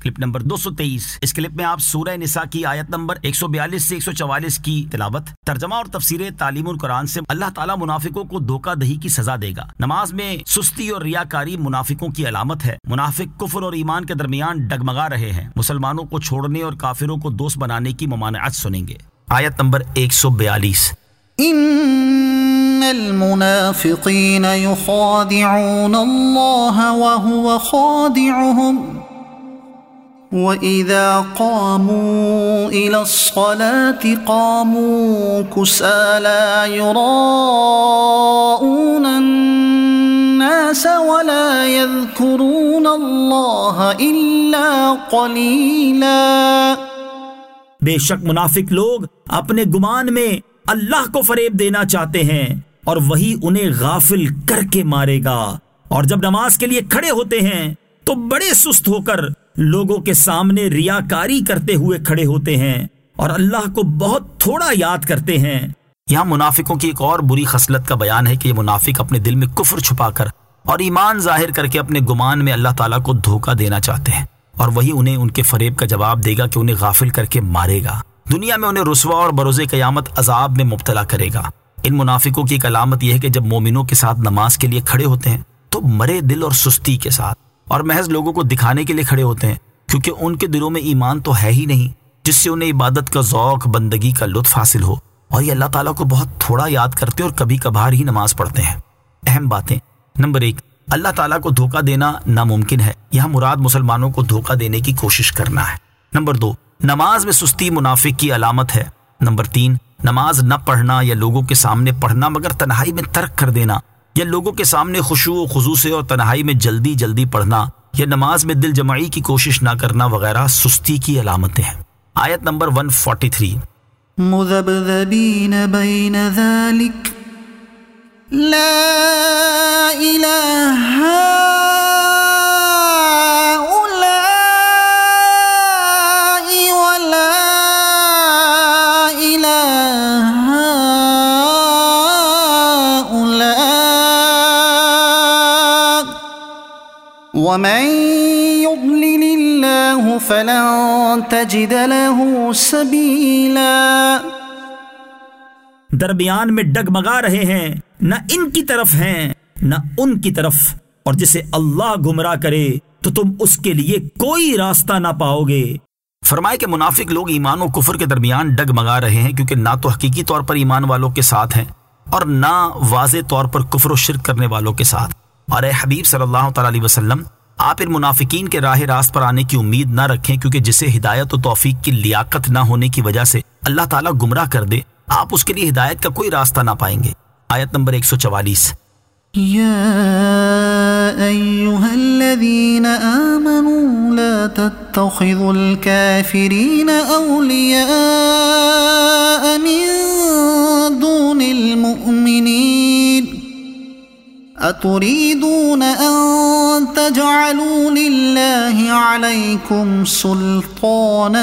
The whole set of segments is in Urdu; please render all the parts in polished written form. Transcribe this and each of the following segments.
Clip number 223۔ اس کلپ میں آپ سورہ نساء کی آیت نمبر 142 سے 144 کی تلاوت، ترجمہ اور تفسیر تعلیم القرآن سے اللہ تعالیٰ منافقوں کو دھوکہ دہی کی سزا دے گا۔ نماز میں سستی اور ریاکاری منافقوں کی علامت ہے۔ منافق کفر اور ایمان کے درمیان ڈگمگا رہے ہیں، مسلمانوں کو چھوڑنے اور کافروں کو دوست بنانے کی ممانعت سنیں گے۔ آیت نمبر 142۔ ان المنافقین یخادعون اللہ وهو خادعهم وَإِذَا قَامُوا إِلَى الصَّلَاةِ قَامُوا كُسَالَى يُرَاءُونَ النَّاسَ وَلَا يَذْكُرُونَ اللَّهَ إِلَّا قَلِيلًا۔ بے شک منافق لوگ اپنے گمان میں اللہ کو فریب دینا چاہتے ہیں اور وہی انہیں غافل کر کے مارے گا، اور جب نماز کے لیے کھڑے ہوتے ہیں تو بڑے سست ہو کر لوگوں کے سامنے ریاکاری کرتے ہوئے کھڑے ہوتے ہیں اور اللہ کو بہت تھوڑا یاد کرتے ہیں۔ یہاں منافقوں کی ایک اور بری خصلت کا بیان ہے کہ یہ منافق اپنے دل میں کفر چھپا کر اور ایمان ظاہر کر کے اپنے گمان میں اللہ تعالیٰ کو دھوکہ دینا چاہتے ہیں، اور وہی انہیں ان کے فریب کا جواب دے گا کہ انہیں غافل کر کے مارے گا، دنیا میں انہیں رسوا اور بروز قیامت عذاب میں مبتلا کرے گا۔ ان منافقوں کی ایک علامت یہ ہے کہ جب مومنوں کے ساتھ نماز کے لیے کھڑے ہوتے ہیں تو مرے دل اور سستی کے ساتھ، اور محض لوگوں کو دکھانے کے لیے کھڑے ہوتے ہیں، کیونکہ ان کے دلوں میں ایمان تو ہے ہی نہیں جس سے انہیں عبادت کا ذوق، بندگی کا لطف حاصل ہو، اور یہ اللہ تعالیٰ کو بہت تھوڑا یاد کرتے اور کبھی کبھار ہی نماز پڑھتے ہیں۔ اہم باتیں۔ نمبر 1، اللہ تعالیٰ کو دھوکہ دینا ناممکن ہے، یہاں مراد مسلمانوں کو دھوکہ دینے کی کوشش کرنا ہے۔ نمبر 2، نماز میں سستی منافق کی علامت ہے۔ نمبر 3، نماز نہ پڑھنا یا لوگوں کے سامنے پڑھنا مگر تنہائی میں ترک کر دینا، یا لوگوں کے سامنے خشوع و خضوع سے اور تنہائی میں جلدی جلدی پڑھنا، یا نماز میں دل جمعی کی کوشش نہ کرنا وغیرہ سستی کی علامتیں ہیں۔ آیت نمبر 143۔ مذبذبین بین ذلک لا الہ وَمَن يُضْلِلِ اللَّهُ فَلَن تَجِدَ لَهُ سَبِيلًا۔ درمیان میں ڈگمگا رہے ہیں، نہ ان کی طرف ہیں نہ ان کی طرف، اور جسے اللہ گمراہ کرے تو تم اس کے لیے کوئی راستہ نہ پاؤ گے۔ فرمائے کہ منافق لوگ ایمان و کفر کے درمیان ڈگمگا رہے ہیں، کیونکہ نہ تو حقیقی طور پر ایمان والوں کے ساتھ ہیں اور نہ واضح طور پر کفر و شرک کرنے والوں کے ساتھ۔ اور اے حبیب صلی اللہ تعالی علیہ وسلم، آپ ان منافقین کے راہ راست پر آنے کی امید نہ رکھیں، کیونکہ جسے ہدایت و توفیق کی لیاقت نہ ہونے کی وجہ سے اللہ تعالیٰ گمراہ کر دے، آپ اس کے لیے ہدایت کا کوئی راستہ نہ پائیں گے۔ آیت نمبر 144۔ یا ایہا الذین آمنوا لا تتخذوا الكافرین اولیاء من دون المؤمنین اتريدون ان تجعلوا لله عليكم سلطانا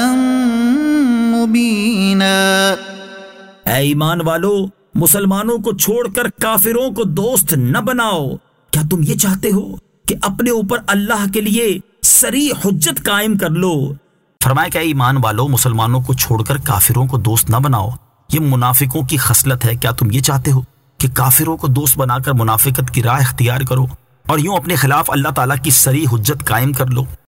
مبينا۔ اے ایمان والو، مسلمانوں کو چھوڑ کر کافروں کو دوست نہ بناؤ۔ کیا تم یہ چاہتے ہو کہ اپنے اوپر اللہ کے لیے صریح حجت قائم کر لو؟ فرمایا کہ اے ایمان والو، مسلمانوں کو چھوڑ کر کافروں کو دوست نہ بناؤ، یہ منافقوں کی خصلت ہے۔ کیا تم یہ چاہتے ہو کہ کافروں کو دوست بنا کر منافقت کی راہ اختیار کرو اور یوں اپنے خلاف اللہ تعالیٰ کی صریح حجت قائم کر لو؟